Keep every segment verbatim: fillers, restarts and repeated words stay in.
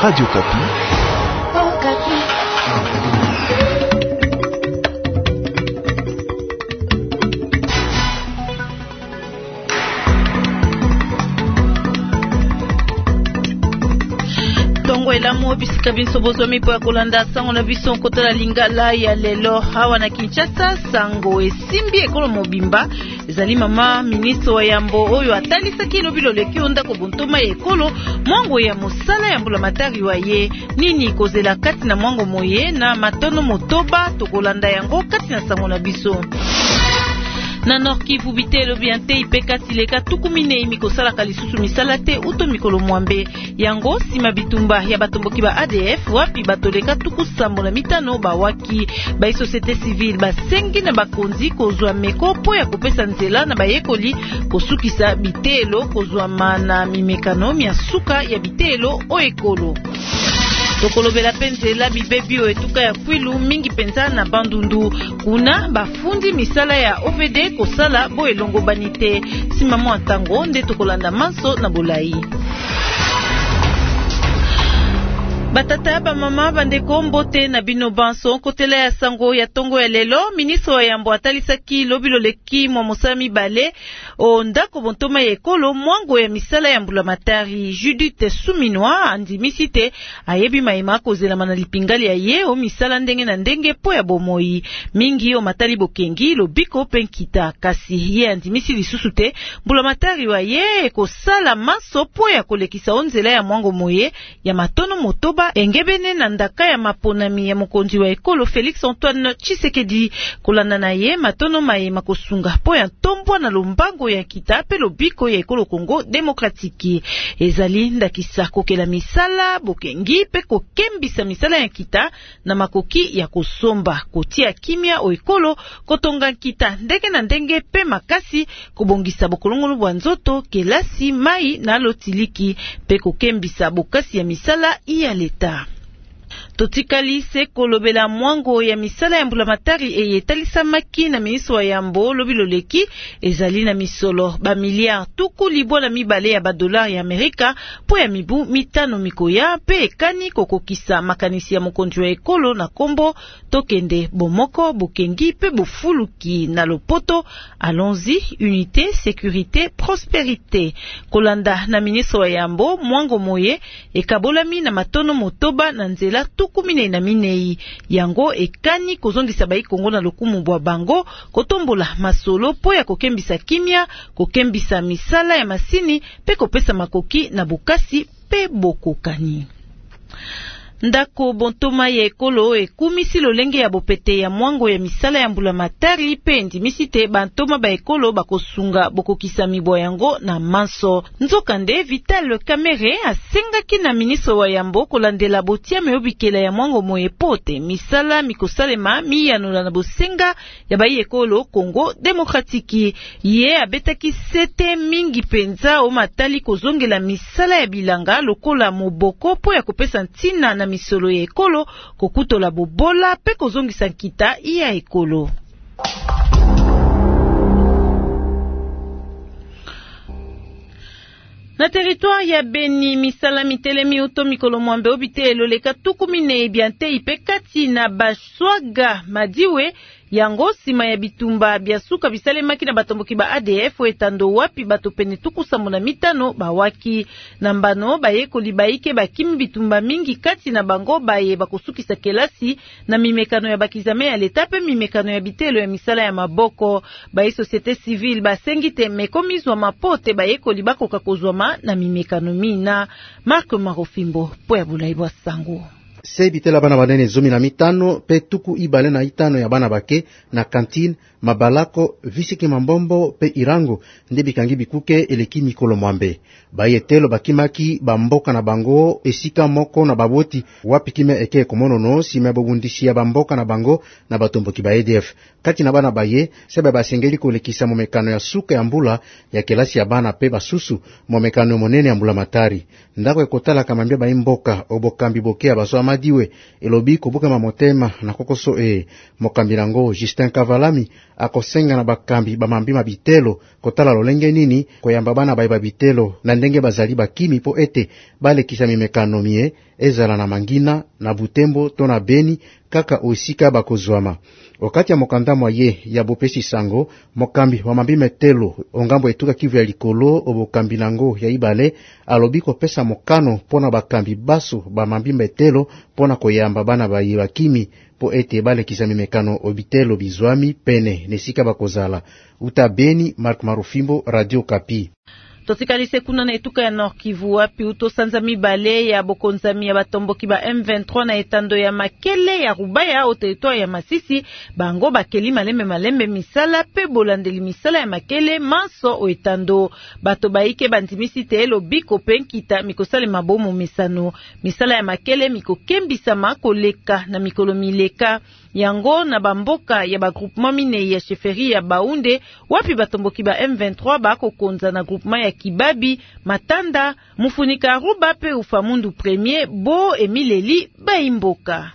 Radio Kapi. Oh, Kapi. Elamu bisika binso bozo mipo ya kolanda sango na biso kotala lingala ya lelo hawa na Kinshasa sango esimbi ekolo mobimba ezali mama ministre wa yambo oyo atalisaki lobilo leki onda ko bontoma ya ekolo mwango ya mosala ya mbula matari wa ye nini kozela kati na mwango moye na matono motoba tokolanda yango kati na sango na biso. Na Nord Kivu bitelo biante ipekati leka tukumine imikosala kalisusu misala te uto mikolo mwambe yango sima bitumba ya batomboki ba A D F wapi batoleka tukusambo na mitano bawaki ba société civile basengi na bakonzi kozwa meko po ya kopesa nzela na bayekoli kosukisa bitelo kozwa mana mimekano mia suka ya bitelo o ekolo. Tokolobela penzela bibebi o etuka ya Kwilu mingi penza na Bandundu kuna bafundi misala ya O V D kosala bo elongo banite sima mwa tango nde tokolanda manso na bolai. Batata ba mama bandeko mbote na bino banso kotela ya sango ya tongo ya lelo ministre wa yambo atalisaki lobilo leki mwa mosami bale o ndako bontoma ya ekolo mwango ya misala ya mbula matari Judith Suminwa andimisite ayebi maima kozela mana lipingali ya ye o misala ndenge na ndenge po ya bomoi mingi o matali bokengi lobiko penkita kasi ye andimisi lisusu te mbula matari wa ye kosala maso po ya kolekisa onzela ya mwango moye ya matono motoba engebene na ndaka ya maponami ya mokonzi wa ekolo Félix Antoine Tshisekedi kolanda na ye matono maema kosunga po ya tombwa na lombango ya kita pe lobiko ya ekolo Congo Demokratiki ezali ndakisa kokela misala bokengi pe kokembisa misala ya kita na makoki ya kosomba kotia kimia o ekolo kotonga kita ndenge na ndenge pe makasi kobongisa bokolongolo bwa nzoto kelasi mai na lotiliki pe kokembisa bokasi ya misala iya leta. Totikali se kolobela mwango ya misala ya mbula matari eye talisa maki na ministre wa yambo lobilo leki ezali na misolo ba miliard tuku libwa na mibale ya ba dolar ya Amerika po ya mibu mitano mikoya pe ekani kokokisa makanisi ya mokonzi wa ekolo na kombo tokende bomoko bokengi pe bofuluki na lopoto allons-y unité sécurité prospérité kolanda na ministre wa yambo mwango moye ekabolami na matono motoba na nzela tukumine na minei yango ekani kozongisa bai Kongo na lokumu bwa bango kotombola masolo po ya kokembisa kimia kokembisa misala ya masini pe kopesa makoki na bukasi pe bokokani. Ndako bontoma ya ekolo ekumisi lolenge ya bopete ya mwango ya misala ya mbula matari pe ndimisite bantoma ba ekolo bakosunga bokokisa mibo yango na manso. Nzokande Vital Kamerhe asengaki na ministre wa yambo kolandela botia meobikela ya mwango moye pote misala mikosalema miyanola na bosenga ya ba ekolo Congo Demokratiki ye abetaki sete mingi penza o matali kozongela misala ya bilanga lokola moboko po ya kopesa ntina na misolo ya ekolo kokutola bobola pe kozongisa nkita iya ekolo. Na territoire ya Beni misala mitelemi uto mikolo mwambe obite eloleka tukumine biante ipekati na baswaga madiwe yango sima ya bitumba biasuka bisalemaki na batomboki ba A D F etando wapi bato pene tukusambo na mitano bawaki na mbano bayekoli baike bakimi bitumba mingi kati na bango baye bakosukisa kelasi na mimekano ya bakizame ya leta pe mimekano ya bitelo ya misala ya maboko baye société civile basengi te mekomizwa mapote bayekoli bakoka kozwama na mimekano mina. Marc Marofimbo po ya bulai bwa sango. Se bitela bana banene zomi na mitano pe tuku ibale na itano ya bana bake na kantine mabalako visiki mambombo pe irango nde bikangi bikuke eleki mikolo mwambe bayetelo bakimaki bamboka na bango esika moko na baboti wapi kime eke komonono sima bobundisi ya bamboka na bango na batomboki ba A D F kati na bana baye sebe basengeli kolekisa momekano ya suka ya mbula ya kelasi ya bana pe basusu momekano monene ya mbula matari ndako ekotala kamambia ba imboka obokambi bokea baswa madiwe elobi kobuka motema na kokoso e mokambi nango Justin Kavalami akosenga na bakambi bamambi mabitelo kotala lolenge nini koyamba bana bayeba bitelo na ndenge bazali bakimi po ete balekisa mimekano mie ezala na Mangina na Butembo to na Beni kaka osika bakozwama. Wakati ya mokanda mwaye ya bopesi sango, mokambi wa mambi metelo ongambo etuka Kivu ya likolo obokambi nango ya ibale alobi kopesa mokano pona bakambi baso ba mambi metelo pona koyamba bana bayiba kimi po ete balekisa mimekano obitelo bizwami pene nesika bakozala. Uta Beni, Mark Marufimbo, Radio Kapi. Totikalise kuna na etuka ya Nord Kivu wapi utosanza mibale ya bokonzami ya batomboki ba M vingt-trois na etando ya Makele ya Rubaya o territoire ya Masisi bango bakeli malembe malembe misala pe bolandeli misala ya Makele manso o etando bato baike bandimisi te elobi kopenkita mikosale mabomo misano misala ya Makele mikokembisa makoleka na mikolo mileka yango na bamboka ya ba groupement mine ya chefferie ya Baunde wapi batomboki ba M vingt-trois bako konza na groupement ya Kibabi, Matanda, Mufunika Ruba pe Ufamundu Premier, Bo Emileli Baimboka.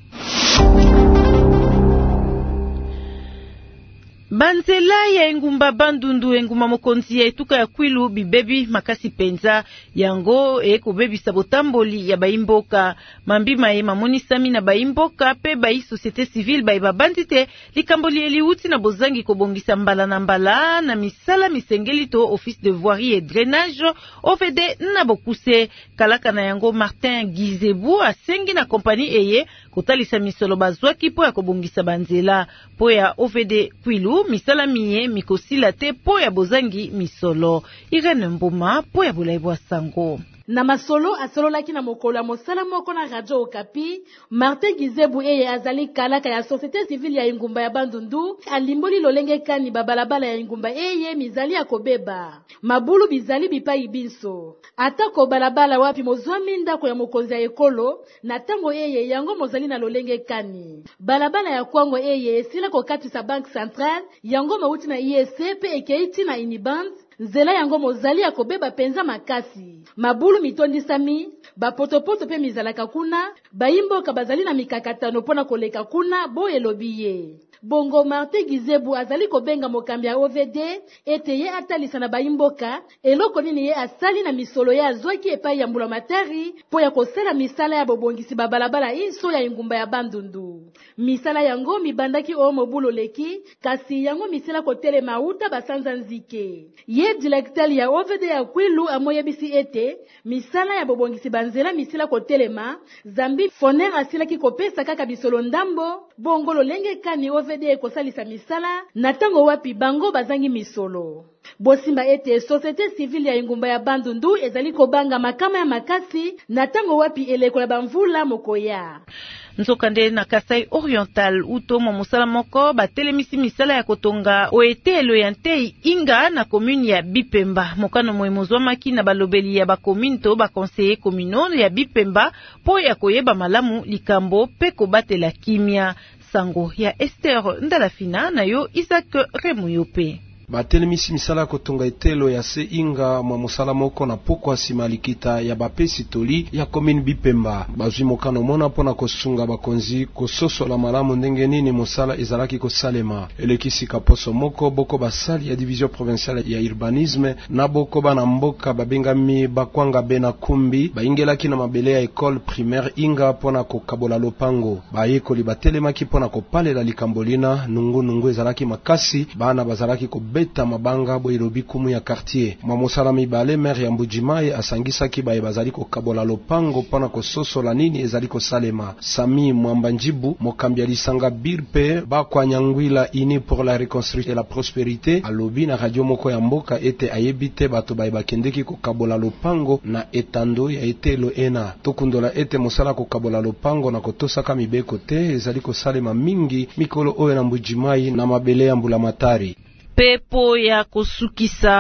Banzela ya engumba bandundu engumba mokonzi ya etuka ya Kwilu bibebi makasi penza yango eko bebi sabotamboli ya baimboka mambi maye mamonisami na baimboka pe bai société civile bai babandite likamboli eliuti na bozangi kobongisa mbala na mbala na misala misengeli to office de voirie et drainage O V D na bokuse kalaka na yango Martin Gizebu asengi na kompani eye kotalisa misolo bazwaki po ya kobongisa banzela po ya O V D Kwilu misala miye mikosila te po ya bozangi misolo. Irene Mboma po ya bulaibwa sango. Na masolo asololaki na mokolo ya mosala moko na Radio Okapi, Martin Gizebu eye azali kalaka ya société civile ya ingumba ya bandundu alimboli lolenge kani babalabala ya ingumba eye mizali ya kobeba mabulu bizali bipai binso atako balabala wapi mozwami ndako ya mokonzi ya ekolo na tango eye yango mozali na lolenge kani balabala ya kwango eye sila kokatisa banque centrale yango mauti na I E C pe ekeiti na Iniband nzela yango mozali ya kobeba penza makasi mabulu mitondisami bapotopoto pe mizalaka kuna baimboka bazali na mikakatano pona koleka kuna bo elobiye Bongo Martin Gizebu azali kobenga mokambi ya O V D ete ye atalisa na baimboka eloko nini ye asali na misolo ya azwaki epai ya mbula matari po ya kosala misala ya bobongisi babalabala iso ya ingumba ya bandundu misala yango mibandaki o mobulo leki kasi yango misala kotele mauta basanza nzike ye directeur ya O V D ya Kwilu amoyebisi ete misala ya bobongisi banzela misala kotelema Zambi Foner asilaki kopesa kaka bisolo ndambo bongo lolenge kani O V D ekosalisa misala na tango wapi bango bazangi misolo bosimba ete société civile ya ingumba ya bandundu ezali kobanga makama ya makasi na tango wapi elekola bamvula mokoya Nzokande na Kasai Oriental uto mo musala moko batelemisi misala ya kotonga oetelo ya Ntei Inga na commune ya Bipemba mokano moemozwamaki na balobeli ya ba commune to ba conseiller communal ya Bipemba po ya koyeba malamu likambo pe kobatela kimia sango ya Esther Ndalafina na yo Isaac Remuyope. Batelemisi misala kotonga etelo ya se inga mwa musala moko na poko asima likita ya bapesi toli ya commune Bipemba bazwi mokano mona pona kosunga bakonzi kososola malamu ndenge nini musala ezalaki kosalema elekisi kaposo moko boko basali ya division provinciale ya urbanisme na boko bana mboka babengami bakwanga bena kumbi baingelaki na mabele ya école primaire inga pona kokabola lopango bayekoli batelemaki pona kopalela likambolina nungu nungu ezalaki makasi bana bazalaki ko beta mabanga bo ilobi kumu ya quartier mamosala mibale maire ya Mbujimai asangisaki baye bazali ko kabola lopango pona ko sosola nini ezali ko salema Sami Mwambanjibu mokambi ya lisanga birpe ba kwa nyangwila ini pour la reconstruction et la prospérité alobi na radio moko ya mboka ete ayebite bato baye bakendeki ko kabola lopango na etando ya etelo ena tokundola ete mosala ko kabola lopango na kotosaka mibeko te ezali ko salema mingi mikolo oyo na Mbujimai na mabele ya Mbulamatari pepo ya kusukisa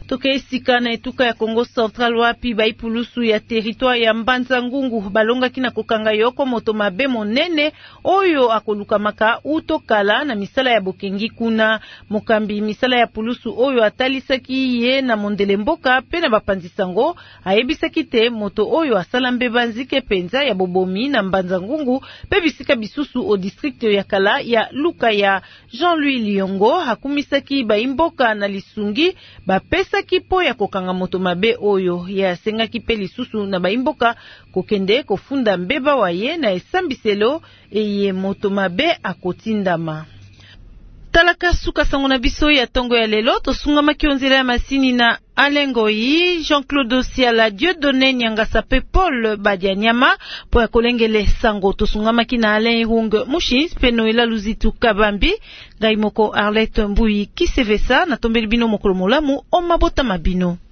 Toke esika na etuka ya Kongo Central wapi baipulusu ya territoire ya Mbanza Ngungu balonga kina kokanga yoko moto mabe monene oyo akolukamaka utokala na misala ya bokengi kuna mokambi misala ya pulusu oyo atalisaki ye na mondele mboka pe na bapanzisango ayebisaki te moto oyo asala mbeba nzike penza ya bobomi na Mbanza Ngungu pe bisika bisusu o district ya kala ya Luka ya Jean-Louis Liongo hakumisaki baimboka na lisungi bapesa kipo ya kokanga moto mabe oyo ya senga kipe lisusu na baimboka kokende kofunda mbeba waye na esambiselo eye moto mabe akotindama. Talaka suka sango na biso ya tongo ya lelo tosunga makionzela ya masini na Alengoyi, Jean-Claude Osiala, Dieudonné Nyangasa pe Paul Badianyama po ya kolengele sango tosunga makina Alain Hung Mushins pe Noela Luzitu Kabambi Gaimoko Arlette Mbui Kisevesa na tombeli bino mokolo molamu o mabota mabino.